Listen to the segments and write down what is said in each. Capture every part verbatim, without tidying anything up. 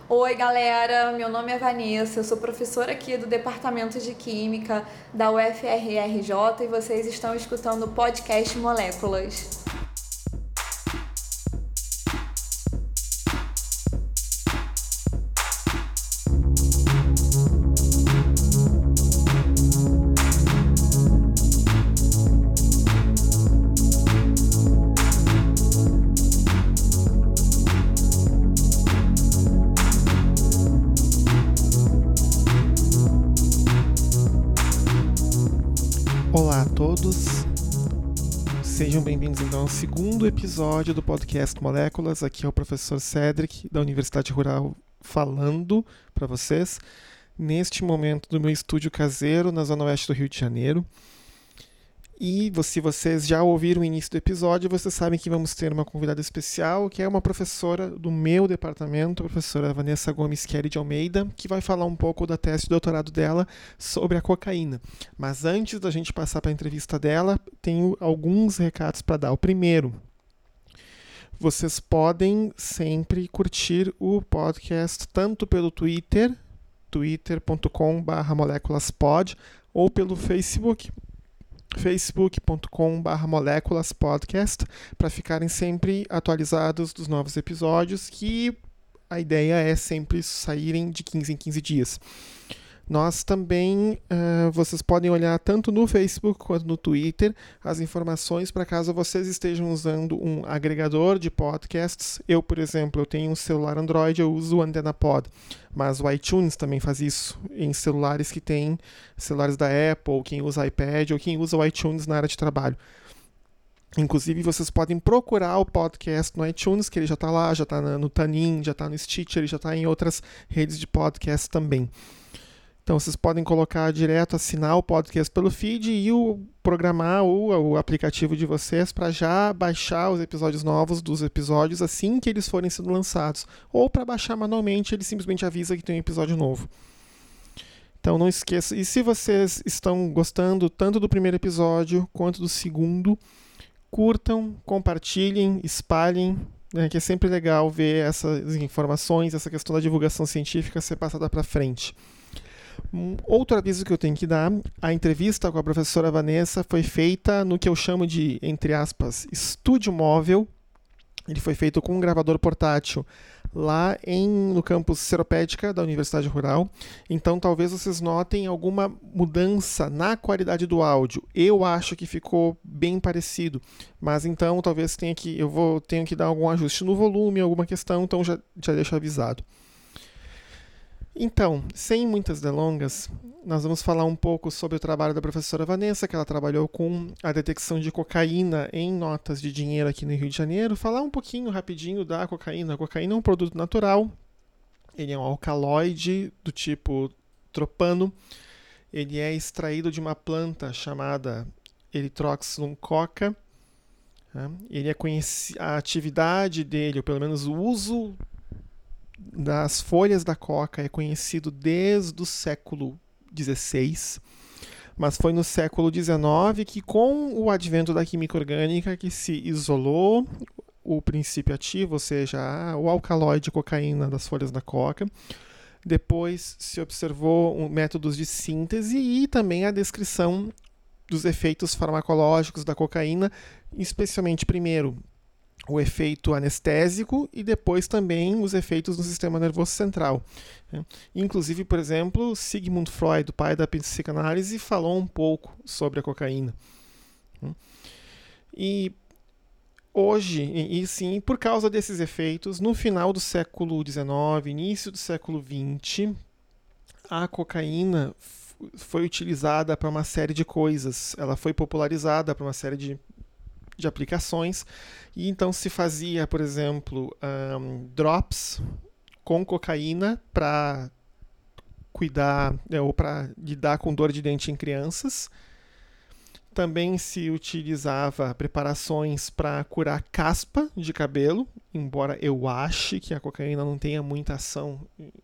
Oi, galera, meu nome é Vanessa, eu sou professora aqui do Departamento de Química da U F R R J e vocês estão escutando o podcast Moléculas. Olá a todos, sejam bem-vindos então ao segundo episódio do podcast Moléculas. Aqui é o professor Cedric da Universidade Rural falando para vocês neste momento do meu estúdio caseiro na zona oeste do Rio de Janeiro. E se vocês já ouviram o início do episódio, vocês sabem que vamos ter uma convidada especial, que é uma professora do meu departamento, a professora Vanessa Gomes Kelly de Almeida, que vai falar um pouco da tese de doutorado dela sobre a cocaína. Mas antes da gente passar para a entrevista dela, tenho alguns recados para dar. O primeiro, vocês podem sempre curtir o podcast tanto pelo Twitter, twitter ponto com barra moléculaspod, ou pelo Facebook, facebook ponto com barra moléculaspodcast, para ficarem sempre atualizados dos novos episódios, que a ideia é sempre saírem de quinze em quinze dias. Nós também, uh, vocês podem olhar tanto no Facebook quanto no Twitter as informações para caso vocês estejam usando um agregador de podcasts. Eu, por exemplo, eu tenho um celular Android, eu uso o AntenaPod, mas o iTunes também faz isso em celulares que têm celulares da Apple, quem usa iPad ou quem usa o iTunes na área de trabalho. Inclusive, vocês podem procurar o podcast no iTunes, que ele já está lá, já está no Tanin, já está no Stitcher, ele já está em outras redes de podcast também. Então, vocês podem colocar direto, assinar o podcast pelo feed e o, programar o, o aplicativo de vocês para já baixar os episódios novos dos episódios assim que eles forem sendo lançados. Ou para baixar manualmente, ele simplesmente avisa que tem um episódio novo. Então, não esqueça. E se vocês estão gostando tanto do primeiro episódio quanto do segundo, curtam, compartilhem, espalhem, né, que é sempre legal ver essas informações, essa questão da divulgação científica ser passada para frente. Um outro aviso que eu tenho que dar, a entrevista com a professora Vanessa foi feita no que eu chamo de, entre aspas, estúdio móvel. Ele foi feito com um gravador portátil lá em, no campus Seropédica da Universidade Rural. Então talvez vocês notem alguma mudança na qualidade do áudio. Eu acho que ficou bem parecido, mas então talvez tenha que, eu vou, tenha que dar algum ajuste no volume, alguma questão, então já, já deixo avisado. Então, sem muitas delongas, nós vamos falar um pouco sobre o trabalho da professora Vanessa, que ela trabalhou com a detecção de cocaína em notas de dinheiro aqui no Rio de Janeiro. Falar um pouquinho rapidinho da cocaína. A cocaína é um produto natural, ele é um alcaloide do tipo tropano, ele é extraído de uma planta chamada Erythrocylum coca. Ele é conhecido, a atividade dele, ou pelo menos o uso das folhas da coca é conhecido desde o século dezesseis, mas foi no século dezenove que, com o advento da química orgânica, que se isolou o princípio ativo, ou seja, o alcaloide cocaína das folhas da coca. Depois se observou métodos de síntese e também a descrição dos efeitos farmacológicos da cocaína, especialmente primeiro o efeito anestésico e depois também os efeitos no sistema nervoso central. Inclusive, por exemplo, Sigmund Freud, o pai da psicanálise, falou um pouco sobre a cocaína. E hoje, e sim, por causa desses efeitos, no final do século dezenove, início do século vinte, a cocaína foi utilizada para uma série de coisas. Ela foi popularizada para uma série de de aplicações, e então se fazia, por exemplo, um, drops com cocaína para cuidar, ou para lidar com dor de dente em crianças. Também se utilizava preparações para curar caspa de cabelo, embora eu ache que a cocaína não tenha muita ação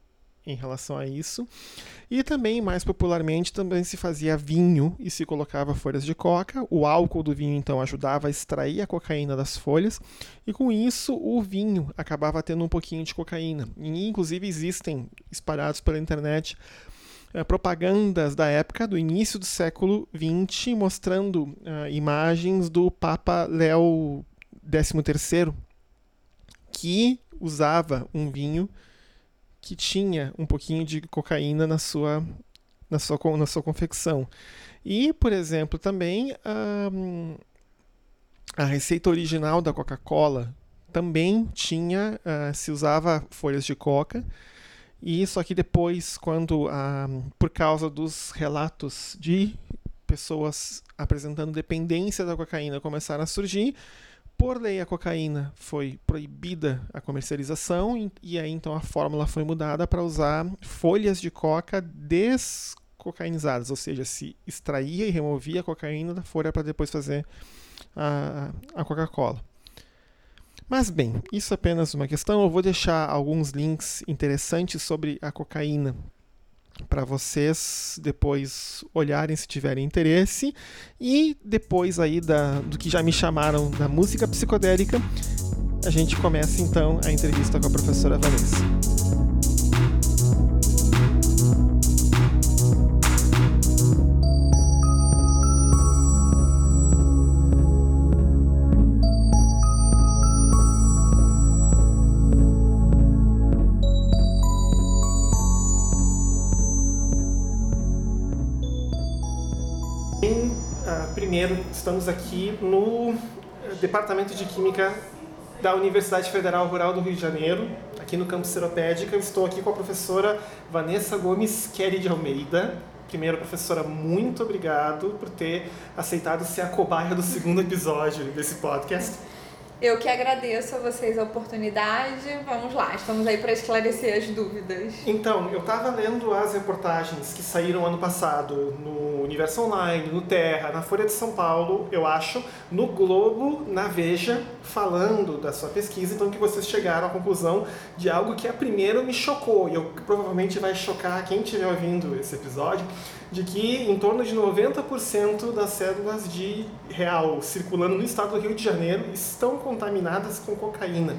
em relação a isso. E também, mais popularmente, também se fazia vinho e se colocava folhas de coca. O álcool do vinho, então, ajudava a extrair a cocaína das folhas. E com isso, o vinho acabava tendo um pouquinho de cocaína. E, inclusive, existem, espalhados pela internet, eh, propagandas da época, do início do século vinte, mostrando eh, imagens do Papa Léo décimo terceiro, que usava um vinho que tinha um pouquinho de cocaína na sua, na sua, na sua confecção. E, por exemplo, também a, a receita original da Coca-Cola também tinha, uh, se usava folhas de coca, e só que depois, quando, uh, por causa dos relatos de pessoas apresentando dependência da cocaína começaram a surgir, por lei, a cocaína foi proibida a comercialização e, e aí então a fórmula foi mudada para usar folhas de coca descocainizadas, ou seja, se extraía e removia a cocaína da folha para depois fazer a, a Coca-Cola. Mas bem, isso é apenas uma questão. Eu vou deixar alguns links interessantes sobre a cocaína para vocês depois olharem se tiverem interesse. E depois aí da, do que já me chamaram da música psicodélica, a gente começa então a entrevista com a professora Vanessa. Primeiro, estamos aqui no Departamento de Química da Universidade Federal Rural do Rio de Janeiro, aqui no campus Seropédica. Eu estou aqui com a professora Vanessa Gomes Query de Almeida. Primeiro, professora, muito obrigado por ter aceitado ser a cobaia do segundo episódio desse podcast. Eu que agradeço a vocês a oportunidade. Vamos lá, estamos aí para esclarecer as dúvidas. Então, eu estava lendo as reportagens que saíram ano passado no Universo Online, no Terra, na Folha de São Paulo, eu acho, no Globo, na Veja, falando da sua pesquisa, então que vocês chegaram à conclusão de algo que a primeiro me chocou, e eu, provavelmente vai chocar quem estiver ouvindo esse episódio, de que em torno de noventa por cento das cédulas de real circulando no estado do Rio de Janeiro estão contaminadas com cocaína.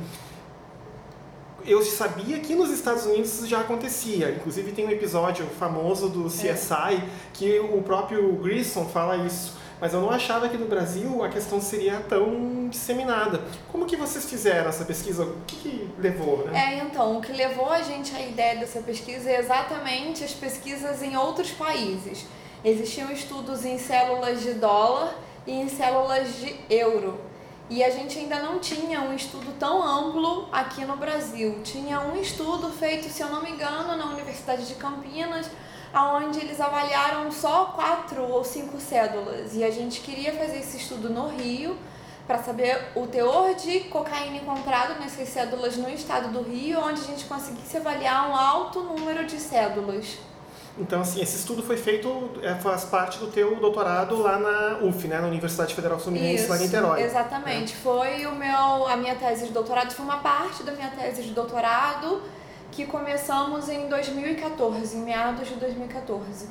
Eu sabia que nos Estados Unidos isso já acontecia. Inclusive tem um episódio famoso do C S I é. que o próprio Grissom fala isso. Mas eu não achava que no Brasil a questão seria tão disseminada. Como que vocês fizeram essa pesquisa? O que, que levou, né? É, então, o que levou a gente à ideia dessa pesquisa é exatamente as pesquisas em outros países. Existiam estudos em células de dólar e em células de euro. E a gente ainda não tinha um estudo tão amplo aqui no Brasil. Tinha um estudo feito, se eu não me engano, na Universidade de Campinas, onde eles avaliaram só quatro ou cinco cédulas. E a gente queria fazer esse estudo no Rio, para saber o teor de cocaína encontrado nessas cédulas no estado do Rio, onde a gente conseguisse avaliar um alto número de cédulas. Então, assim, esse estudo foi feito, faz parte do teu doutorado lá na U F, né, na Universidade Federal Fluminense, Isso, lá em Niterói. Exatamente. É. Foi o meu, a minha tese de doutorado, foi uma parte da minha tese de doutorado que começamos em dois mil e quatorze, em meados de dois mil e quatorze.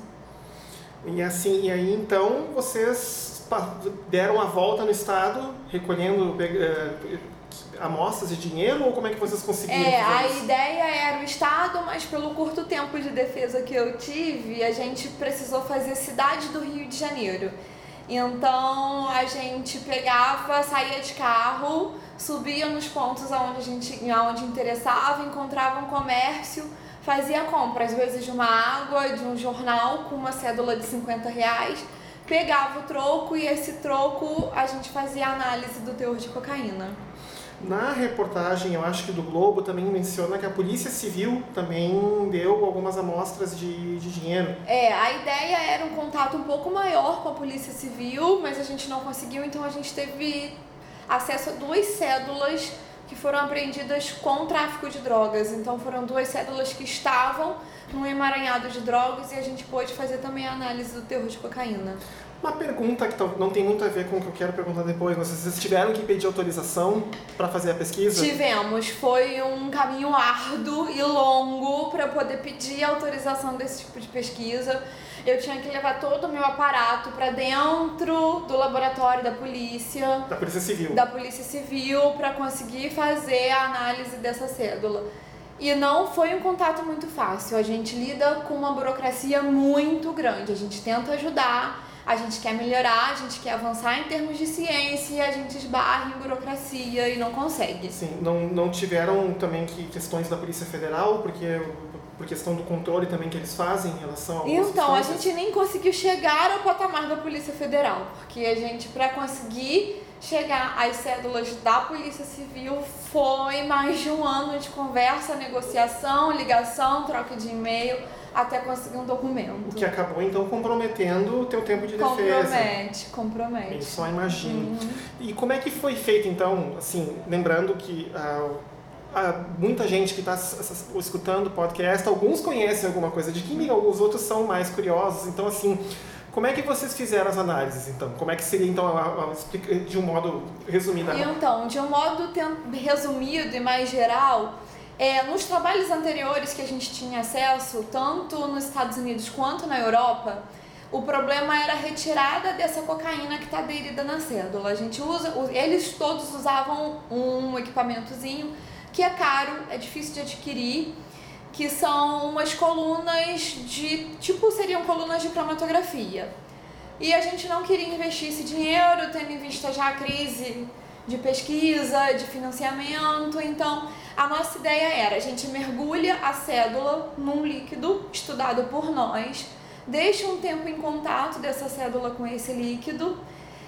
E assim, e aí então vocês deram a volta no estado, recolhendo uh, amostras de dinheiro, ou como é que vocês conseguiram É, fazer a isso? ideia era o estado, mas pelo curto tempo de defesa que eu tive, a gente precisou fazer cidade do Rio de Janeiro. Então a gente pegava, saía de carro, subia nos pontos onde a gente, onde interessava, encontrava um comércio, fazia compra, às vezes de uma água, de um jornal com uma cédula de cinquenta reais, pegava o troco e esse troco a gente fazia análise do teor de cocaína. Na reportagem, eu acho que do Globo também menciona que a Polícia Civil também deu algumas amostras de, de dinheiro. É, a ideia era um contato um pouco maior com a Polícia Civil, mas a gente não conseguiu, então a gente teve acesso a duas cédulas que foram apreendidas com tráfico de drogas. Então foram duas cédulas que estavam num emaranhado de drogas e a gente pôde fazer também a análise do teor de cocaína. Uma pergunta que não tem muito a ver com o que eu quero perguntar depois, mas vocês tiveram que pedir autorização para fazer a pesquisa? Tivemos. Foi um caminho árduo e longo para poder pedir autorização desse tipo de pesquisa. Eu tinha que levar todo o meu aparato para dentro do laboratório da polícia. Da Polícia Civil. Da Polícia Civil, para conseguir fazer a análise dessa cédula. E não foi um contato muito fácil. A gente lida com uma burocracia muito grande. A gente tenta ajudar, a gente quer melhorar, a gente quer avançar em termos de ciência e a gente esbarra em burocracia e não consegue. Sim, não, não tiveram também que questões da Polícia Federal, porque por questão do controle também que eles fazem em relação a Então, a gente nem conseguiu chegar ao patamar da Polícia Federal, porque a gente, para conseguir chegar às cédulas da Polícia Civil, foi mais de um ano de conversa, negociação, ligação, troca de e-mail, até conseguir um documento. O que acabou, então, comprometendo o teu tempo de compromete, defesa. Compromete, compromete. Eu só imagino. Uhum. E como é que foi feito, então, assim, lembrando que ah, ah, muita gente que está escutando o podcast, alguns conhecem alguma coisa de química, os outros são mais curiosos, então, assim, como é que vocês fizeram as análises, então? Como é que seria, então, a, a, de um modo resumido? Então, de um modo resumido e mais geral, é, nos trabalhos anteriores que a gente tinha acesso, tanto nos Estados Unidos quanto na Europa, o problema era a retirada dessa cocaína que está aderida na cédula. A gente usa, eles todos usavam um equipamentozinho que é caro, é difícil de adquirir, que são umas colunas de, tipo, seriam colunas de cromatografia. E a gente não queria investir esse dinheiro, tendo em vista já a crise de pesquisa, de financiamento. Então, a nossa ideia era, a gente mergulha a cédula num líquido estudado por nós, deixa um tempo em contato dessa cédula com esse líquido.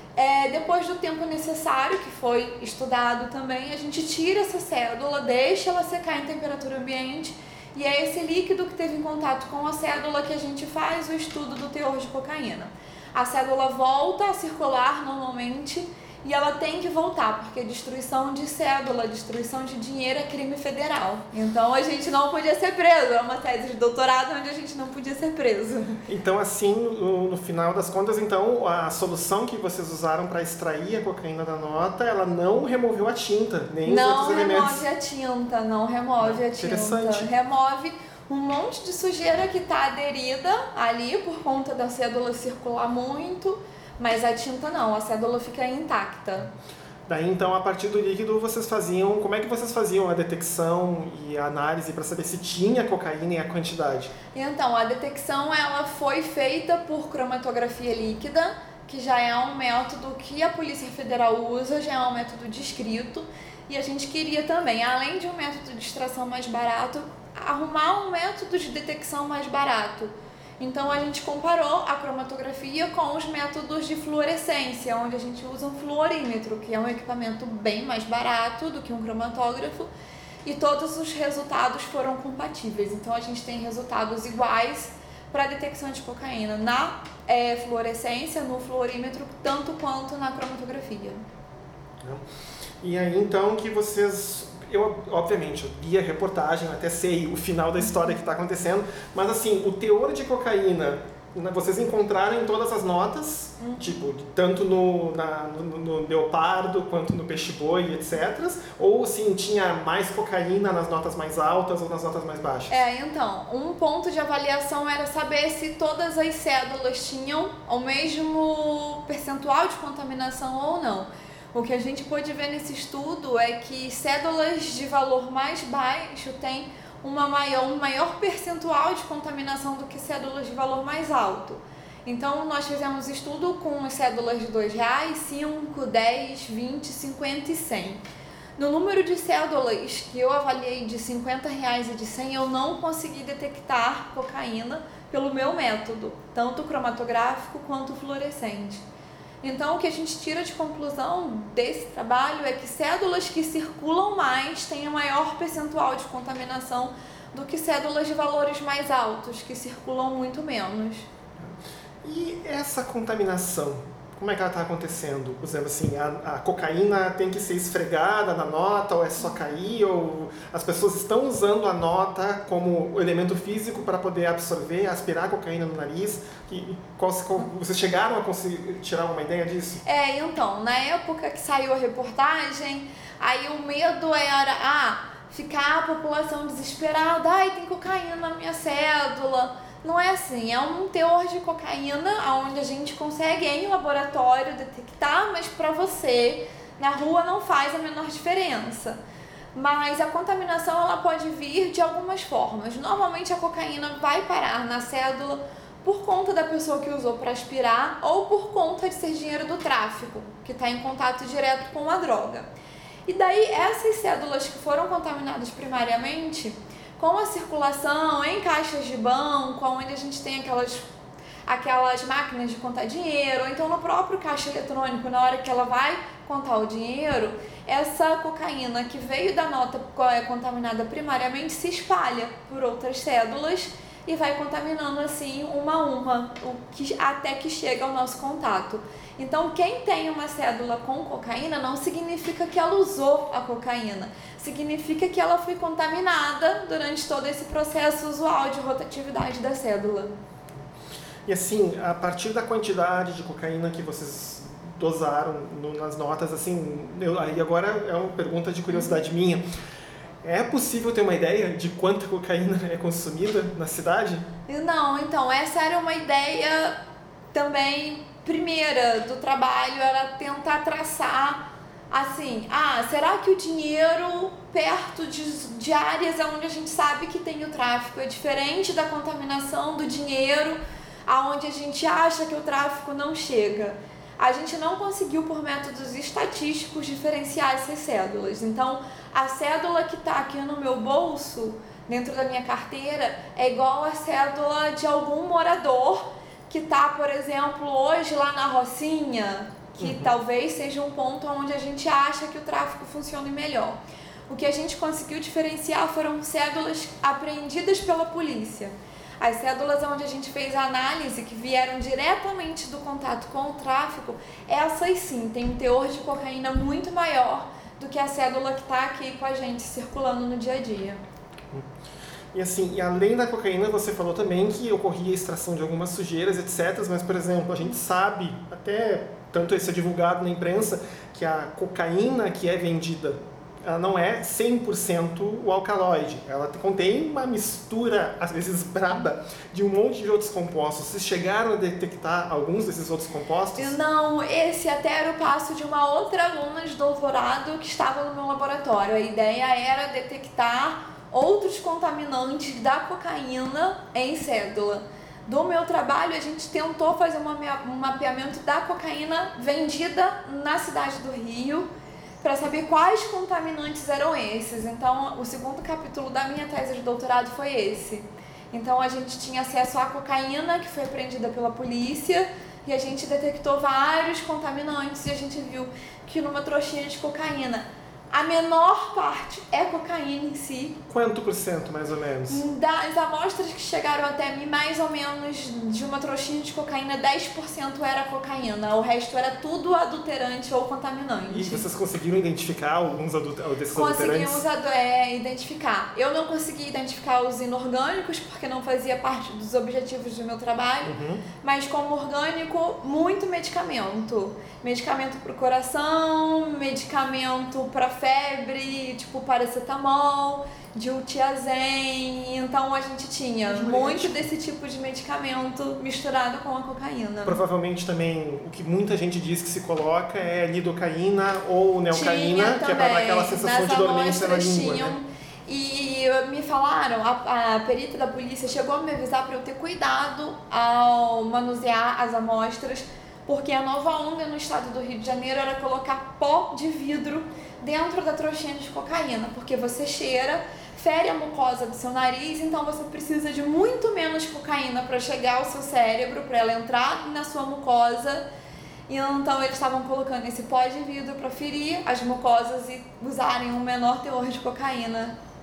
É, depois do tempo necessário, que foi estudado também, a gente tira essa cédula, deixa ela secar em temperatura ambiente, e é esse líquido que teve em contato com a cédula que a gente faz o estudo do teor de cocaína. A cédula volta a circular normalmente e ela tem que voltar, porque destruição de cédula, destruição de dinheiro é crime federal. Então a gente não podia ser preso, é uma tese de doutorado onde a gente não podia ser preso. Então, assim, no, no final das contas, então, a solução que vocês usaram para extrair a cocaína da nota, ela não removeu a tinta, nem os outros elementos. Não remove a tinta, não remove a tinta. Interessante. Remove um monte de sujeira que está aderida ali por conta da cédula circular muito, mas a tinta não, a cédula fica intacta. Daí, então, a partir do líquido, vocês faziam... Como é que vocês faziam a detecção e a análise para saber se tinha cocaína e a quantidade? Então, a detecção ela foi feita por cromatografia líquida, que já é um método que a Polícia Federal usa, já é um método descrito. E a gente queria também, além de um método de extração mais barato, arrumar um método de detecção mais barato. Então a gente comparou a cromatografia com os métodos de fluorescência, onde a gente usa um fluorímetro, que é um equipamento bem mais barato do que um cromatógrafo, e todos os resultados foram compatíveis. Então a gente tem resultados iguais para a detecção de cocaína na é, fluorescência, no fluorímetro, tanto quanto na cromatografia. E aí então que vocês... Eu, obviamente, eu li a reportagem, até sei o final da história que está acontecendo, mas assim, o teor de cocaína, vocês encontraram em todas as notas, uhum. tipo, tanto no, na, no, no leopardo, quanto no peixe-boi, etcétera. Ou, assim, tinha mais cocaína nas notas mais altas ou nas notas mais baixas? É, então, um ponto de avaliação era saber se todas as cédulas tinham o mesmo percentual de contaminação ou não. O que a gente pôde ver nesse estudo é que cédulas de valor mais baixo têm uma maior, um maior percentual de contaminação do que cédulas de valor mais alto. Então, nós fizemos estudo com as cédulas de dois reais, cinco, dez, vinte, cinquenta e cem. No número de cédulas que eu avaliei de cinquenta reais e de cem, eu não consegui detectar cocaína pelo meu método, tanto cromatográfico quanto fluorescente. Então, o que a gente tira de conclusão desse trabalho é que cédulas que circulam mais têm um maior percentual de contaminação do que cédulas de valores mais altos, que circulam muito menos. E essa contaminação, como é que ela está acontecendo? Por exemplo, assim, a, a cocaína tem que ser esfregada na nota ou é só cair? Ou as pessoas estão usando a nota como elemento físico para poder absorver, aspirar a cocaína no nariz? E, qual, qual, vocês chegaram a conseguir tirar uma ideia disso? É, então, na época que saiu a reportagem, aí o medo era, ah, ficar a população desesperada, ai, tem cocaína na minha cédula. Não é assim, é um teor de cocaína onde a gente consegue em laboratório detectar, mas para você, na rua, não faz a menor diferença. Mas a contaminação ela pode vir de algumas formas. Normalmente a cocaína vai parar na cédula por conta da pessoa que usou para aspirar ou por conta de ser dinheiro do tráfico, que está em contato direto com a droga. E daí essas cédulas que foram contaminadas primariamente, com a circulação em caixas de banco, onde a gente tem aquelas, aquelas máquinas de contar dinheiro, ou então no próprio caixa eletrônico, na hora que ela vai contar o dinheiro, essa cocaína que veio da nota contaminada primariamente se espalha por outras cédulas e vai contaminando assim uma a uma, o que, até que chega ao nosso contato. Então, quem tem uma cédula com cocaína não significa que ela usou a cocaína, significa que ela foi contaminada durante todo esse processo usual de rotatividade da cédula. E assim, a partir da quantidade de cocaína que vocês dosaram no, nas notas, assim, eu, aí agora é uma pergunta de curiosidade minha. É possível ter uma ideia de quanta cocaína é consumida na cidade? Não, então, essa era uma ideia também primeira do trabalho, era tentar traçar assim, ah, será que o dinheiro perto de, de áreas onde a gente sabe que tem o tráfico é diferente da contaminação do dinheiro aonde a gente acha que o tráfico não chega? A gente não conseguiu, por métodos estatísticos, diferenciar essas cédulas. Então, a cédula que está aqui no meu bolso, dentro da minha carteira, é igual a cédula de algum morador que está, por exemplo, hoje lá na Rocinha, que uhum. talvez seja um ponto onde a gente acha que o tráfico funcione melhor. O que a gente conseguiu diferenciar foram cédulas apreendidas pela polícia. As cédulas onde a gente fez a análise, que vieram diretamente do contato com o tráfico, essas sim, têm um teor de cocaína muito maior do que a cédula que está aqui com a gente, circulando no dia a dia. E assim, e além da cocaína, você falou também que ocorria a extração de algumas sujeiras, etcétera. Mas, por exemplo, a gente sabe, até tanto isso é divulgado na imprensa, que a cocaína que é vendida, ela não é cem por cento o alcaloide. Ela contém uma mistura, às vezes braba, de um monte de outros compostos. Vocês chegaram a detectar alguns desses outros compostos? Não, esse até era o passo de uma outra aluna de doutorado que estava no meu laboratório. A ideia era detectar outros contaminantes da cocaína em cédula. Do meu trabalho, a gente tentou fazer um mapeamento da cocaína vendida na cidade do Rio, para saber quais contaminantes eram esses. Então, o segundo capítulo da minha tese de doutorado foi esse. Então, a gente tinha acesso à cocaína, que foi apreendida pela polícia, e a gente detectou vários contaminantes, e a gente viu que numa trouxinha de cocaína, a menor parte é cocaína em si. Quanto por cento, mais ou menos? Das amostras que chegaram até mim, mais ou menos de uma trouxinha de cocaína, dez por cento era cocaína. O resto era tudo adulterante ou contaminante. E vocês conseguiram identificar alguns adulter- desses adulterantes? Conseguimos adu- é, identificar. Eu não consegui identificar os inorgânicos, porque não fazia parte dos objetivos do meu trabalho. Uhum. Mas como orgânico, muito medicamento. Medicamento para o coração, medicamento para febre, tipo paracetamol, diltiazem. Então a gente tinha muito desse tipo de medicamento misturado com a cocaína. Provavelmente também o que muita gente diz que se coloca é lidocaína ou neocaína, que é para dar aquela sensação de dormência na língua. Tinham, né? E me falaram, a, a perita da polícia chegou a me avisar para eu ter cuidado ao manusear as amostras, porque a nova onda no estado do Rio de Janeiro era colocar pó de vidro dentro da trouxinha de cocaína, porque você cheira, fere a mucosa do seu nariz, então você precisa de muito menos cocaína para chegar ao seu cérebro, para ela entrar na sua mucosa. E então eles estavam colocando esse pó de vidro para ferir as mucosas e usarem um menor teor de cocaína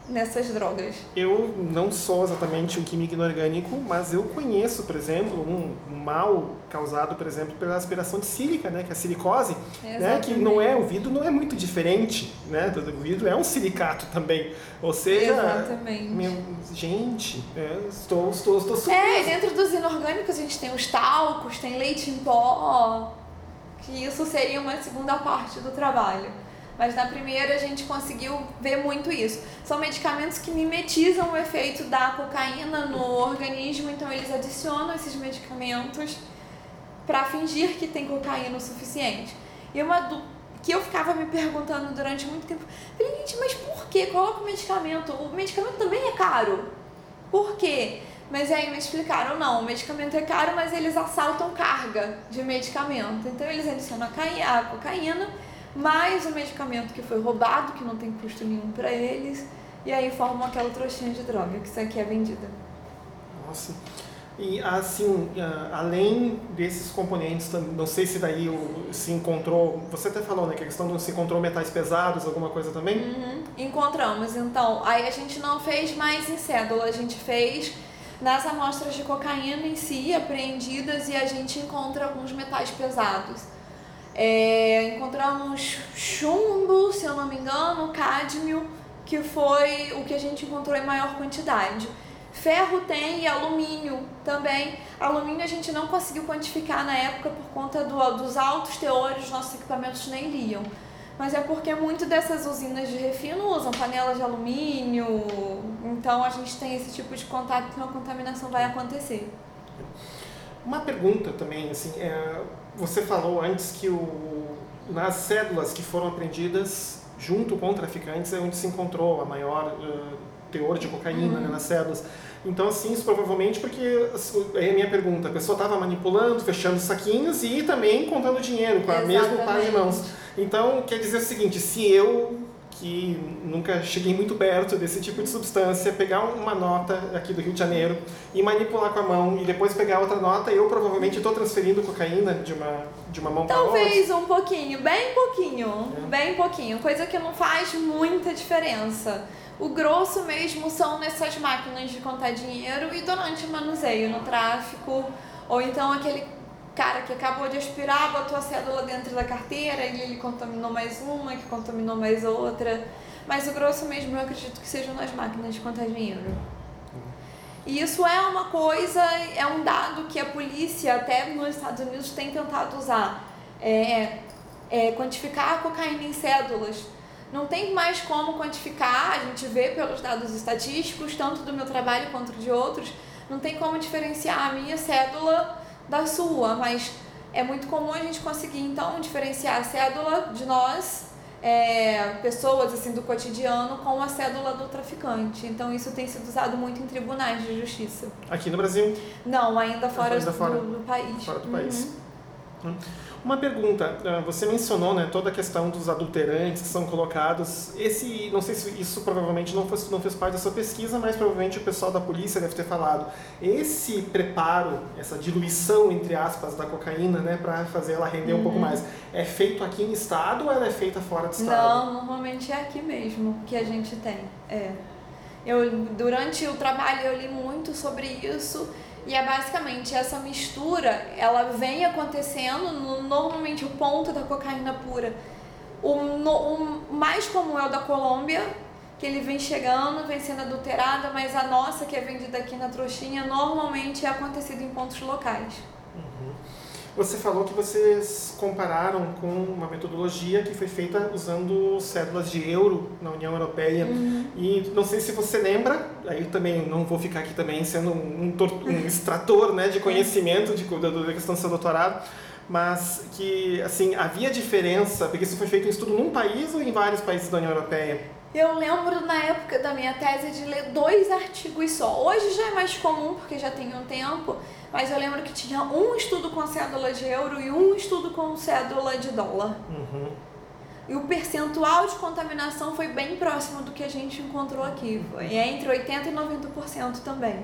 nessas drogas? Eu não sou exatamente um químico inorgânico, mas eu conheço, por exemplo, um, um mal causado, por exemplo, pela aspiração de sílica, né, que é a silicose, né, que não é, o vidro não é muito diferente, né, o vidro é um silicato também, ou seja, exatamente. Meu, gente, é, estou, estou, estou surpresa. É, dentro dos inorgânicos a gente tem os talcos, tem leite em pó, que isso seria uma segunda parte do trabalho. Mas na primeira a gente conseguiu ver muito isso. São medicamentos que mimetizam o efeito da cocaína no organismo, então eles adicionam esses medicamentos para fingir que tem cocaína o suficiente. E uma do que eu ficava me perguntando durante muito tempo, falei, gente, mas por que coloca o medicamento? O medicamento também é caro. Por quê? Mas aí me explicaram, não, o medicamento é caro, mas eles assaltam carga de medicamento. Então eles adicionam a cocaína, mais o medicamento que foi roubado, que não tem custo nenhum para eles, e aí formam aquela trouxinha de droga que isso aqui é vendida. Nossa. E assim, além desses componentes, não sei se daí se encontrou, você até falou, né, que a questão de se encontrou metais pesados, alguma coisa também? Uhum. Encontramos, então, aí a gente não fez mais em cédula, a gente fez nas amostras de cocaína em si, apreendidas, e a gente encontra alguns metais pesados. É, encontramos chumbo, se eu não me engano, cádmio, que foi o que a gente encontrou em maior quantidade. Ferro tem e alumínio também. Alumínio a gente não conseguiu quantificar na época por conta do, dos altos teores, os nossos equipamentos nem liam. Mas é porque muito dessas usinas de refino usam panelas de alumínio, então a gente tem esse tipo de contato que uma contaminação vai acontecer. Uma pergunta também, assim, é, você falou antes que o, nas cédulas que foram apreendidas junto com traficantes é onde se encontrou a maior uh, teor de cocaína, uhum, né, nas cédulas. Então, assim, isso provavelmente porque, é a minha pergunta, a pessoa estava manipulando, fechando saquinhos e também contando dinheiro com a mesma par de mãos. Então, quer dizer o seguinte, se eu, que nunca cheguei muito perto desse tipo de substância, pegar uma nota aqui do Rio de Janeiro e manipular com a mão e depois pegar outra nota, eu provavelmente estou transferindo cocaína de uma, de uma mão para outra? Talvez um pouquinho, bem pouquinho, é. bem pouquinho, coisa que não faz muita diferença. O grosso mesmo são nessas máquinas de contar dinheiro e durante o manuseio, no tráfico, ou então aquele cara que acabou de aspirar, botou a cédula dentro da carteira e ele contaminou mais uma, que contaminou mais outra. Mas o grosso mesmo eu acredito que sejam nas máquinas de contar dinheiro. E isso é uma coisa, é um dado que a polícia, até nos Estados Unidos, tem tentado usar. É, é, quantificar a cocaína em cédulas. Não tem mais como quantificar, a gente vê pelos dados estatísticos, tanto do meu trabalho quanto de outros, não tem como diferenciar a minha cédula da sua, mas é muito comum a gente conseguir, então, diferenciar a cédula de nós, é, pessoas assim do cotidiano, com a cédula do traficante. Então, isso tem sido usado muito em tribunais de justiça. Aqui no Brasil? Não, ainda fora, ainda fora do, do país. Fora do uhum. país. Hum. Uma pergunta, você mencionou, né, toda a questão dos adulterantes que são colocados. Esse, não sei se isso provavelmente não fez, não fez parte da sua pesquisa, mas provavelmente o pessoal da polícia deve ter falado. Esse preparo, essa diluição, entre aspas, da cocaína, né, para fazer ela render uhum. um pouco mais, é feito aqui em estado ou ela é feita fora do estado? Não, normalmente é aqui mesmo que a gente tem. É. Eu, durante o trabalho eu li muito sobre isso. E é basicamente essa mistura, ela vem acontecendo, no, normalmente o ponto da cocaína pura. O, no, o mais comum é o da Colômbia, que ele vem chegando, vem sendo adulterada, mas a nossa, que é vendida aqui na trouxinha, normalmente é acontecido em pontos locais. Uhum. Você falou que vocês compararam com uma metodologia que foi feita usando cédulas de euro na União Europeia. Uhum. E não sei se você lembra, aí eu também não vou ficar aqui também sendo um, um, um extrator, né, de conhecimento de, da, da questão do seu doutorado, mas que assim, havia diferença, porque isso foi feito em estudo num país ou em vários países da União Europeia? Eu lembro na época da minha tese de ler dois artigos só. Hoje já é mais comum, porque já tem um tempo, mas eu lembro que tinha um estudo com cédula de euro e um estudo com cédula de dólar. Uhum. E o percentual de contaminação foi bem próximo do que a gente encontrou aqui. Foi entre oitenta por cento e noventa por cento também.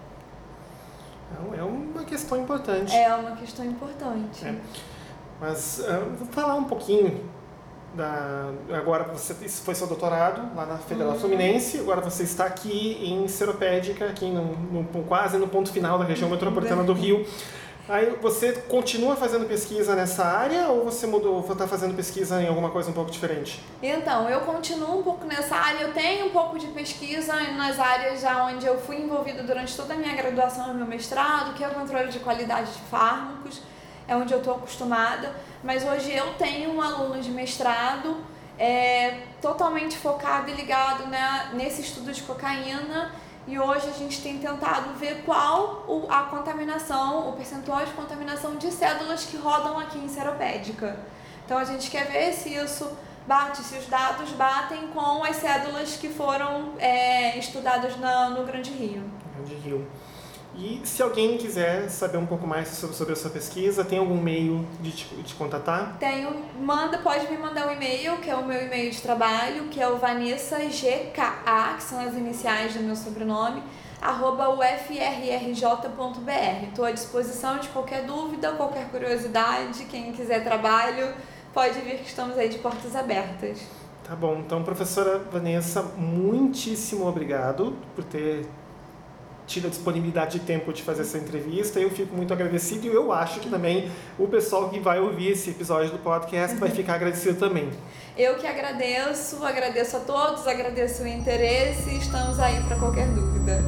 É uma questão importante. É uma questão importante. É. Mas uh, vou falar um pouquinho da, agora você, isso foi seu doutorado lá na Federal Uhum. Fluminense, agora você está aqui em Seropédica, aqui no, no, quase no ponto final da região metropolitana do Rio. Aí você continua fazendo pesquisa nessa área ou você mudou, está fazendo pesquisa em alguma coisa um pouco diferente? Então, eu continuo um pouco nessa área, eu tenho um pouco de pesquisa nas áreas já onde eu fui envolvida durante toda a minha graduação e meu mestrado, que é o controle de qualidade de fármacos, é onde eu estou acostumada, mas hoje eu tenho um aluno de mestrado é, totalmente focado e ligado, né, nesse estudo de cocaína. E hoje a gente tem tentado ver qual a contaminação, o percentual de contaminação de células que rodam aqui em Seropédica. Então a gente quer ver se isso bate, se os dados batem com as células que foram é, estudadas na, no Grande Rio. Grande Rio. E se alguém quiser saber um pouco mais sobre, sobre a sua pesquisa, tem algum meio de te de contatar? Tenho, manda, pode me mandar um e-mail, que é o meu e-mail de trabalho, que é o vanessa g k a, que são as iniciais do meu sobrenome, arroba u f r r j ponto b r. Estou à disposição de qualquer dúvida, qualquer curiosidade, quem quiser trabalho, pode vir que estamos aí de portas abertas. Tá bom, então professora Vanessa, muitíssimo obrigado por ter tido a disponibilidade de tempo de fazer essa entrevista. Eu fico muito agradecido e eu acho que também o pessoal que vai ouvir esse episódio do podcast vai ficar agradecido também. Eu que agradeço, agradeço a todos, agradeço o interesse e estamos aí para qualquer dúvida.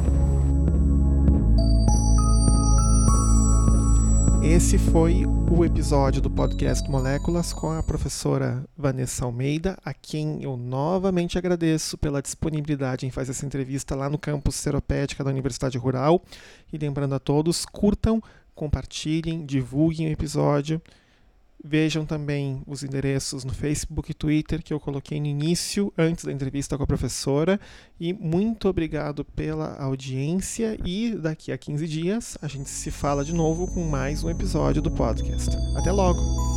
Esse foi o episódio do podcast Moléculas com a professora Vanessa Almeida, a quem eu novamente agradeço pela disponibilidade em fazer essa entrevista lá no campus Seropédica da Universidade Rural. E lembrando a todos, curtam, compartilhem, divulguem o episódio. Vejam também os endereços no Facebook e Twitter que eu coloquei no início, antes da entrevista com a professora. E muito obrigado pela audiência e daqui a quinze dias a gente se fala de novo com mais um episódio do podcast. Até logo!